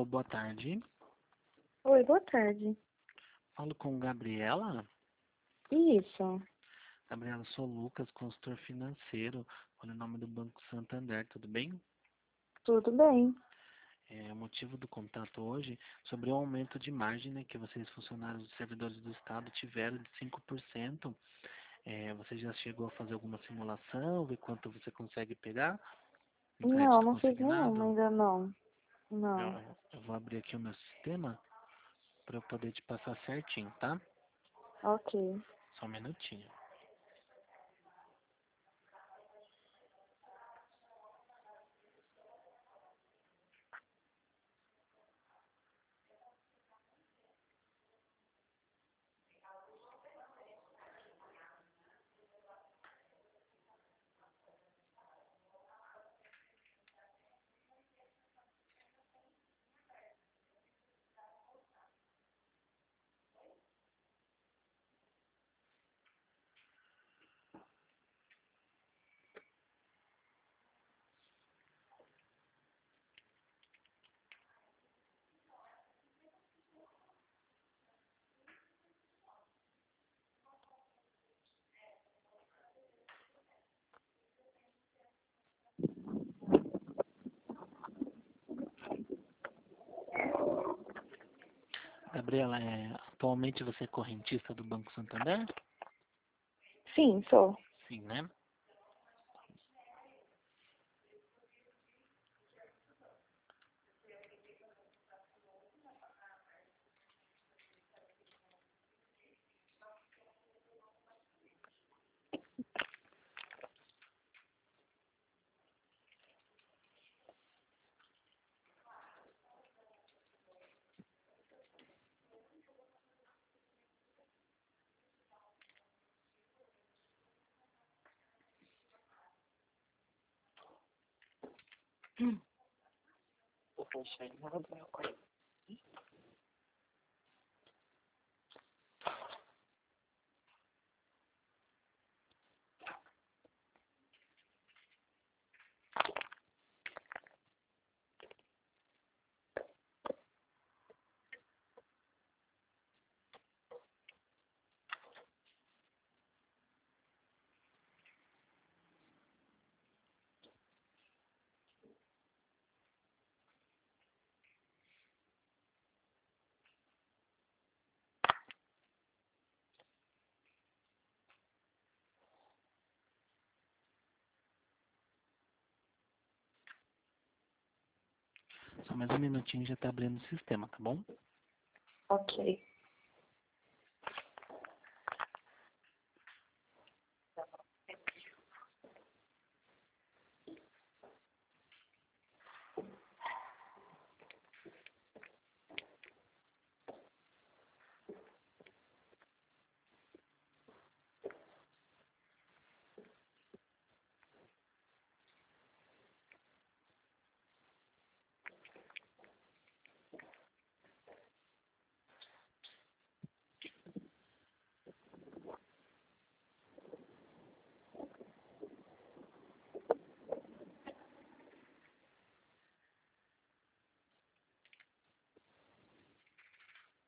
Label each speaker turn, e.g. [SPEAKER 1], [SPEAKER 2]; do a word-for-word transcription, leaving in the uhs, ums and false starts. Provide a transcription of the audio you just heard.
[SPEAKER 1] Alô, boa tarde.
[SPEAKER 2] Oi, boa tarde.
[SPEAKER 1] Falo com Gabriela.
[SPEAKER 2] Isso.
[SPEAKER 1] Gabriela, sou Lucas, consultor financeiro. Olha o nome do Banco Santander, tudo bem?
[SPEAKER 2] Tudo bem.
[SPEAKER 1] É, o motivo do contato hoje sobre o aumento de margem, né, que vocês, funcionários dos servidores do Estado, tiveram de cinco por cento. É, você já chegou a fazer alguma simulação, ver quanto você consegue pegar no
[SPEAKER 2] Não,
[SPEAKER 1] crédito
[SPEAKER 2] não fiz nenhuma,
[SPEAKER 1] consignado?
[SPEAKER 2] ainda não. Não.
[SPEAKER 1] Eu, eu vou abrir aqui o meu sistema para eu poder te passar certinho, tá?
[SPEAKER 2] Ok.
[SPEAKER 1] Só um minutinho. Gabriela, é, atualmente você é correntista do Banco Santander?
[SPEAKER 2] Sim, sou.
[SPEAKER 1] Sim, né?
[SPEAKER 2] Vou fechar e vou abrir o quarto.
[SPEAKER 1] Só mais um minutinho, já tá abrindo o sistema, tá bom?
[SPEAKER 2] Ok.